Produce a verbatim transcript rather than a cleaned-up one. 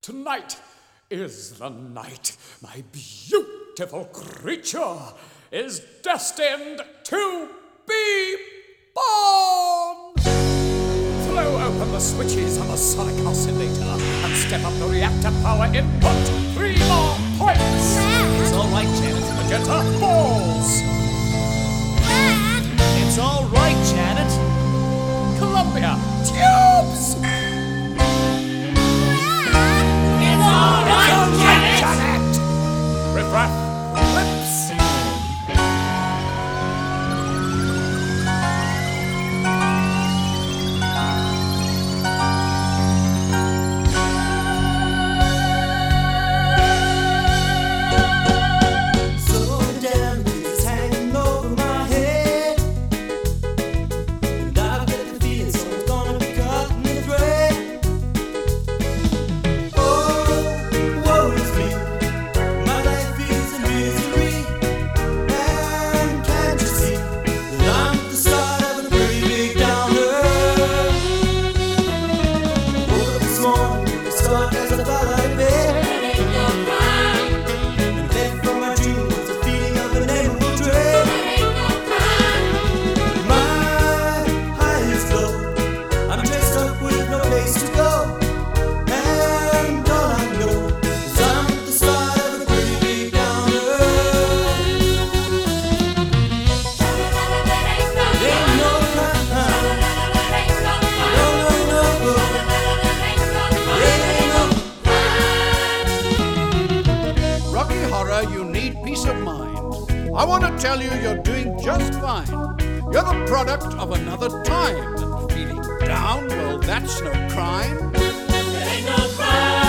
Tonight is the night my beautiful creature is destined to be born. Throw open the switches on the sonic oscillator and step up the reactor power input. Three more points. Dad. It's all right, Janet. Magenta balls. Dad. It's all right, Janet. Columbia tubes. It's all right, Janet. Janet. Riff-raff lips. You need peace of mind. I want to tell you you're doing just fine. You're the product of another time. And feeling down, well, that's no crime. It ain't no crime.